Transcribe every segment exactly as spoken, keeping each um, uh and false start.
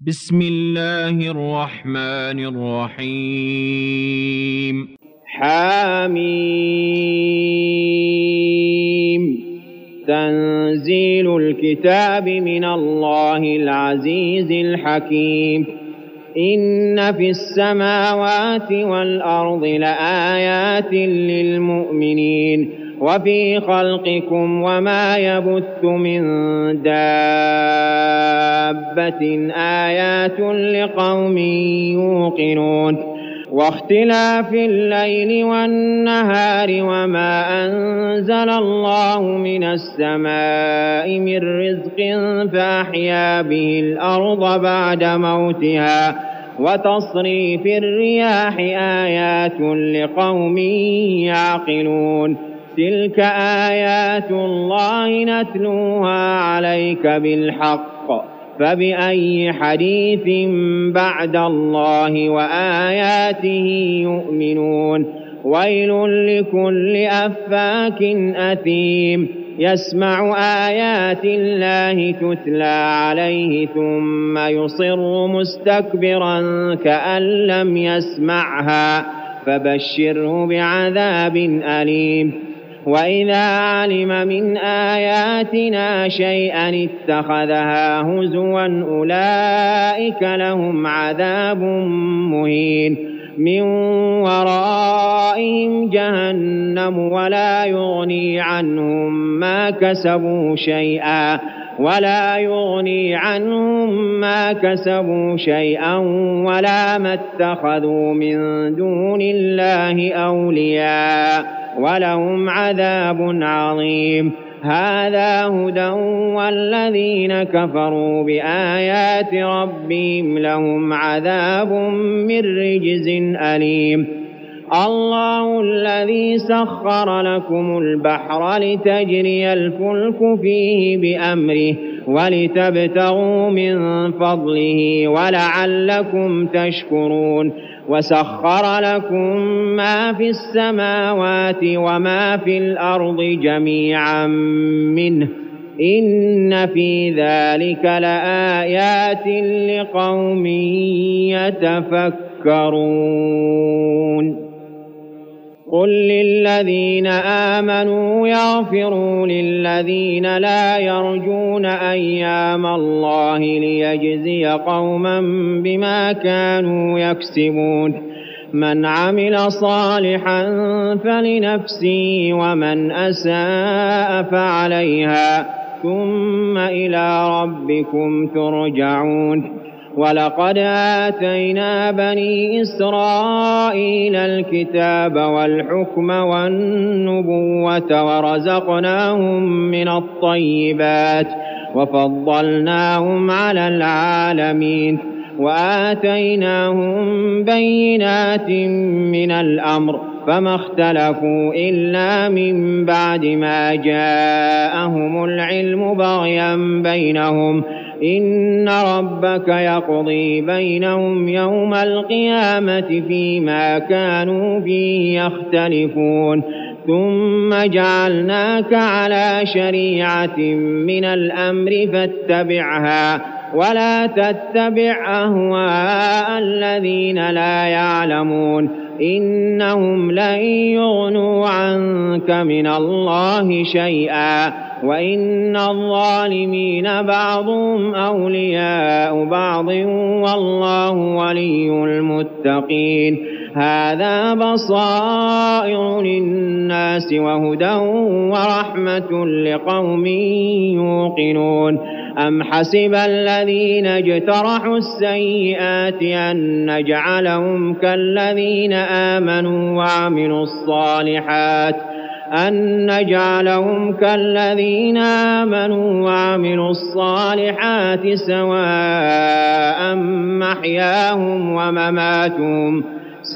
بسم الله الرحمن الرحيم. حميم. تنزيل الكتاب من الله العزيز الحكيم. إن في السماوات والأرض لآيات للمؤمنين وفي خلقكم وما يبث من دابة آيات لقوم يوقنون. واختلاف الليل والنهار وما أنزل الله من السماء من رزق فأحيا به الأرض بعد موتها وتصريف الرياح آيات لقوم يعقلون. تلك آيات الله نتلوها عليك بالحق فبأي حديث بعد الله وآياته يؤمنون. ويل لكل أفاك أثيم يسمع آيات الله تتلى عليه ثم يصر مستكبرا كأن لم يسمعها فبشره بعذاب أليم. وإذا علم من آياتنا شيئا اتخذها هزوا أولئك لهم عذاب مهين. من ورائهم جهنم ولا يغني عنهم ما كسبوا شيئا ولا يغني عنهم ما كسبوا شيئا ولا ما اتخذوا من دون الله أولياء ولهم عذاب عظيم. هذا هدى والذين كفروا بآيات ربهم لهم عذاب من رجز أليم. الله الذي سخر لكم البحر لتجري الفلك فيه بأمره ولتبتغوا من فضله ولعلكم تشكرون. وسخر لكم ما في السماوات وما في الأرض جميعا منه إن في ذلك لآيات لقوم يتفكرون. قل للذين آمنوا يغفروا للذين لا يرجون أيام الله ليجزي قوما بما كانوا يكسبون. من عمل صالحا فلنفسه ومن أساء فعليها ثم إلى ربكم ترجعون. ولقد آتينا بني إسرائيل الكتاب والحكم والنبوة ورزقناهم من الطيبات وفضلناهم على العالمين وآتيناهم بينات من الأمر فما اختلفوا إلا من بعد ما جاءهم العلم بغيا بينهم. إن ربك يقضي بينهم يوم القيامة فيما كانوا فيه يختلفون. ثم جعلناك على شريعة من الأمر فاتبعها ولا تتبع أهواء الذين لا يعلمون إنهم لن يغنوا عنك من الله شيئا وإن الظالمين بعضهم أولياء بعض والله ولي المتقين. هذا بصائر للناس وهدى ورحمة لقوم يوقنون. أم حسب الذين اجترحوا السيئات أن نجعلهم كالذين آمنوا وعملوا الصالحات أن نجعلهم كالذين آمنوا وعملوا الصالحات سواء محياهم ومماتهم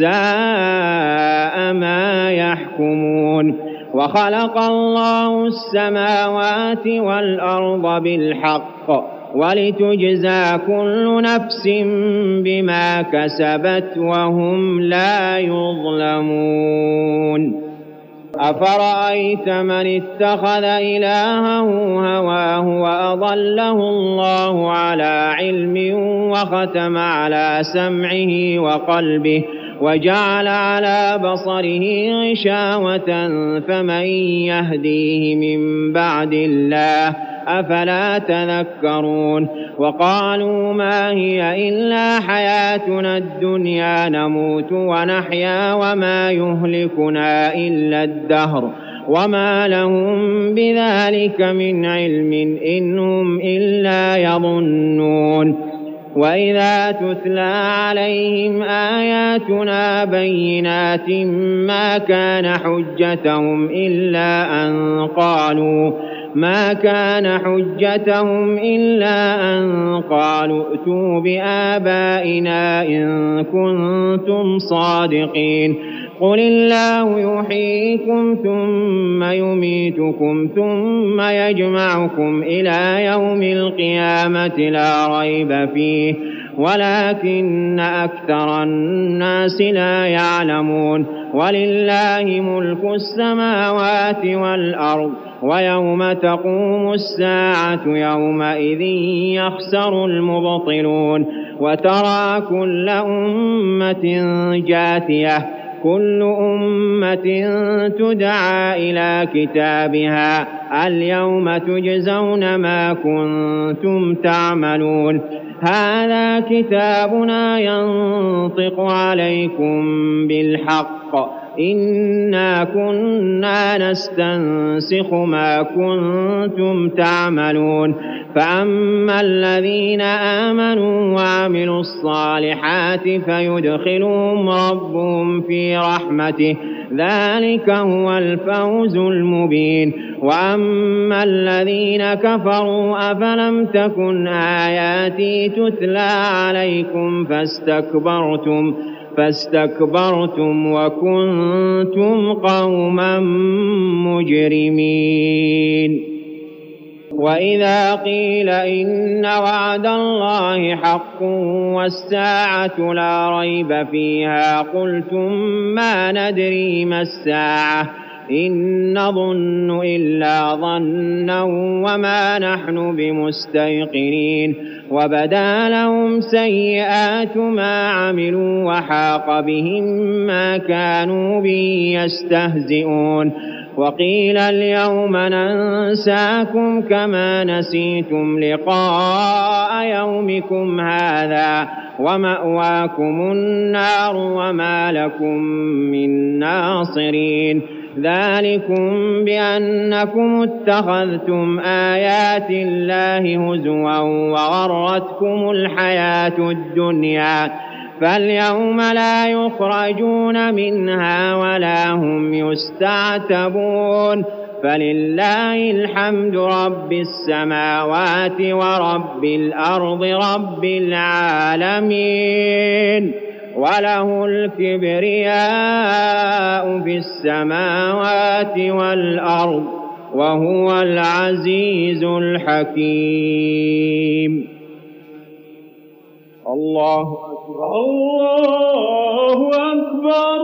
ساء ما يحكمون. وخلق الله السماوات والأرض بالحق ولتجزى كل نفس بما كسبت وهم لا يظلمون. أفرأيت من اتخذ إلهه هواه وأضله الله على علم وختم على سمعه وقلبه وجعل على بصره غشاوة فمن يهديه من بعد الله أفلا تذكرون وقالوا ما هي إلا حياتنا الدنيا نموت ونحيا وما يهلكنا إلا الدهر وما لهم بذلك من علم إن هم إلا يظنون وإذا تتلى عليهم آياتنا بينات ما كان حجتهم إلا أن قالوا ما كان حجتهم إلا أن قالوا ائتوا بآبائنا إن كنتم صادقين قل الله يحييكم ثم يميتكم ثم يجمعكم إلى يوم القيامة لا ريب فيه ولكن أكثر الناس لا يعلمون ولله ملك السماوات والأرض ويوم تقوم الساعة يومئذ يخسر المبطلون وترى كل أمة جاثية كل أمة تدعى إلى كتابها اليوم تجزون ما كنتم تعملون هذا كتابنا ينطق عليكم بالحق إنا كنا نستنسخ ما كنتم تعملون فأما الذين آمنوا وعملوا الصالحات فيدخلهم ربهم في رحمته ذلك هو الفوز المبين وأما الذين كفروا أفلم تكن آياتي تتلى عليكم فاستكبرتم فاستكبرتم وكنتم قوما مجرمين وإذا قيل إن وعد الله حق والساعة لا ريب فيها قلتم ما ندري ما الساعة إن نظن إلا ظنا وما نحن بمستيقنين وبدا لهم سيئات ما عملوا وحاق بهم ما كانوا به يستهزئون وقيل اليوم ننساكم كما نسيتم لقاء يومكم هذا ومأواكم النار وما لكم من ناصرين ذلكم بأنكم اتخذتم آيات الله هزوا وغرتكم الحياة الدنيا فاليوم لا يخرجون منها ولا هم يستعتبون فلله الحمد رب السماوات ورب الأرض رب العالمين وله الكبرياء في السماوات والأرض وهو العزيز الحكيم الله أكبر الله أكبر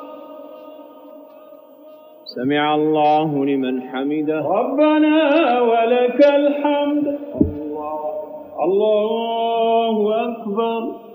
سمع الله لمن حمده ربنا ولك الحمد الله الله أكبر